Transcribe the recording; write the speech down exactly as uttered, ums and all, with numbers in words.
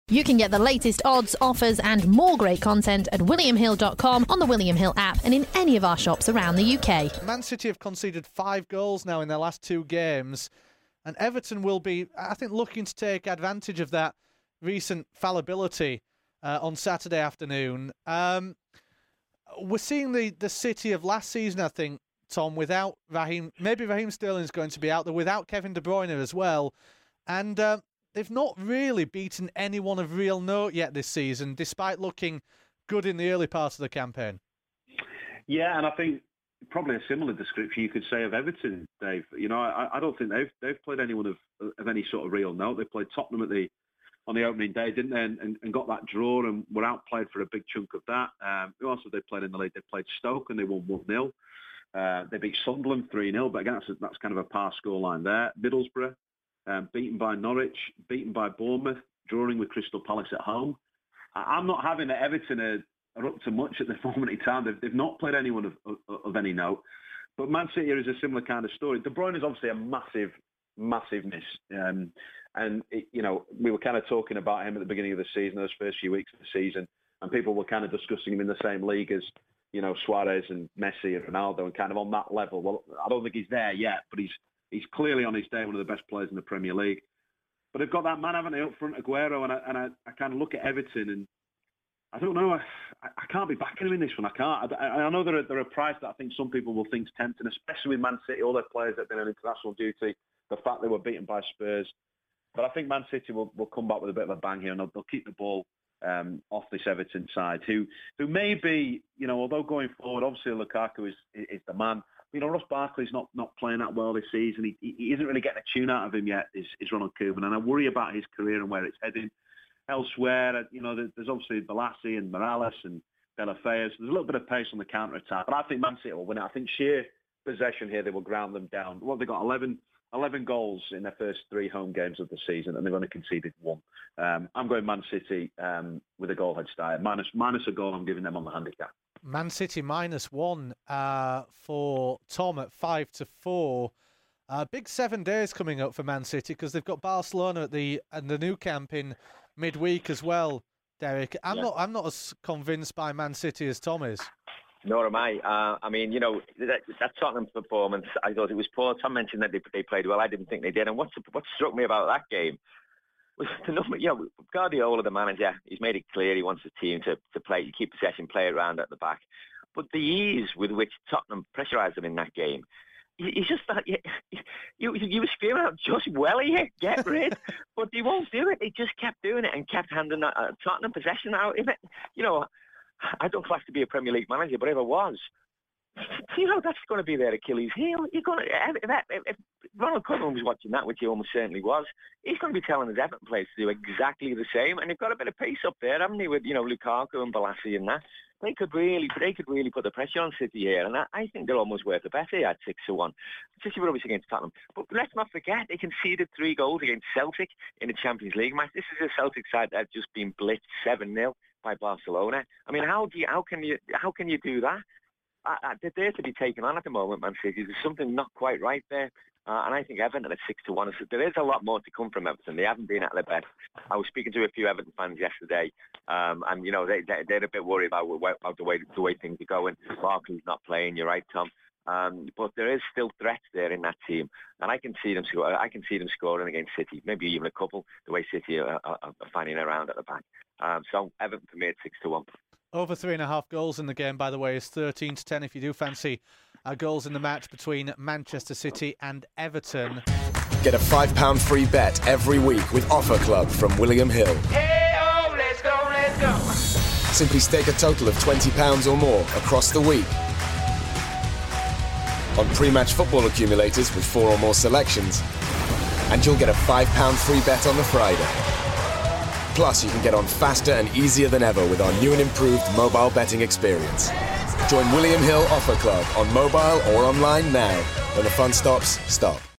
You can get the latest odds, offers and more great content at william hill dot com, on the William Hill app and in any of our shops around the U K. Man City have conceded five goals now in their last two games, and Everton will be, I think, looking to take advantage of that recent fallibility uh, on Saturday afternoon. Um, we're seeing the, the City of last season, I think, Tom, without Raheem. Maybe Raheem Sterling's going to be out there, without Kevin De Bruyne as well. And uh, they've not really beaten anyone of real note yet this season, despite looking good in the early part of the campaign. Yeah, and I think probably a similar description you could say of Everton, Dave. You know, I, I don't think they've they've played anyone of of any sort of real note. They played Tottenham at the on the opening day, didn't they, and, and got that draw and were outplayed for a big chunk of that. Um, who else have they played in the league? They played Stoke and they won one nil. Uh, they beat Sunderland three nil, but again, that's, a, that's kind of a par scoreline there. Middlesbrough, um, beaten by Norwich, beaten by Bournemouth, drawing with Crystal Palace at home. I, I'm not having that Everton are, are up to much at the moment in time. They've, they've not played anyone of, of, of any note. But Man City is a similar kind of story. De Bruyne is obviously a massive, massive miss. Um, and, it, you know, we were kind of talking about him at the beginning of the season, those first few weeks of the season, and people were kind of discussing him in the same league as, you know, Suarez and Messi and Ronaldo, and kind of on that level. Well, I don't think he's there yet, but he's he's clearly on his day one of the best players in the Premier League. But they've got that man, haven't they, up front, Aguero, and I, and I, I kind of look at Everton and I don't know, I, I can't be backing him in this one. I can't. I, I know they're a, they're a price that I think some people will think is tempting, especially with Man City, all their players that have been on international duty, the fact they were beaten by Spurs. But I think Man City will, will come back with a bit of a bang here, and they'll, they'll keep the ball Um, off this Everton side, who who may be, you know, although going forward, obviously Lukaku is is the man. You know, Ross Barkley's not, not playing that well this season. He, he isn't really getting a tune out of him yet, is, is Ronald Koeman, and I worry about his career and where it's heading. Elsewhere, you know, there's obviously Balassi and Morales and Deulofeu, so there's a little bit of pace on the counter-attack, but I think Man City will win it. I think sheer possession here, they will ground them down. What, they got eleven, eleven goals in their first three home games of the season, and they've only conceded one. Um, I'm going Man City um, with a goal head start. Minus, minus a goal, I'm giving them on the handicap. Man City minus one uh, for Tom at five to four. Uh, big seven days coming up for Man City because they've got Barcelona at the and the Nou Camp in midweek as well. Derek, I'm yeah. not I'm not as convinced by Man City as Tom is. Nor am I. Uh, I mean, you know, that, that Tottenham performance, I thought it was poor. Tom mentioned that they, they played well. I didn't think they did. And what's, what struck me about that game was the number, you know, Guardiola, the manager, he's made it clear he wants the team to, to play, keep possession, play it around at the back. But the ease with which Tottenham pressurised them in that game, he's just that, you, you, you were screaming out, just Welly, get rid. But he won't do it. He just kept doing it and kept handing that uh, Tottenham possession out. If it, you know, I don't class to be a Premier League manager, but if I was, you know, that's going to be their Achilles heel. You're going to, if, if, if Ronald Koeman was watching that, which he almost certainly was, he's going to be telling his Everton players to do exactly the same. And they've got a bit of pace up there, haven't they, with, you know, Lukaku and Balassi and that. They could really, they could really put the pressure on City here, and I, I think they're almost worth a bet here at six to one. City were obviously against Tottenham, but let's not forget they conceded three goals against Celtic in the Champions League match. This is a Celtic side that have just been blitzed seven nil by Barcelona. I mean, how do you, how can you, how can you do that? I, I, they're there to be taken on at the moment, Man City. There's something not quite right there. Uh, and I think Everton at six to one. There is a lot more to come from Everton. They haven't been at their best. I was speaking to a few Everton fans yesterday, um, and you know they, they they're a bit worried about, about the way the way things are going. Barkley's not playing. You're right, Tom. Um, but there is still threats there in that team, and I can see them score. I can see them scoring against City, maybe even a couple. The way City are, are, are finding around at the back. Um, so Everton for me at six to one. Over three and a half goals in the game, by the way, is thirteen to ten if you do fancy uh, goals in the match between Manchester City and Everton. Get a five pound free bet every week with Offer Club from William Hill. Hey, oh, let's go, let's go. Simply stake a total of twenty pounds or more across the week on pre-match football accumulators with four or more selections, and you'll get a five pound free bet on the Friday. Plus, you can get on faster and easier than ever with our new and improved mobile betting experience. Join William Hill Offer Club on mobile or online now. When the fun stops, stop.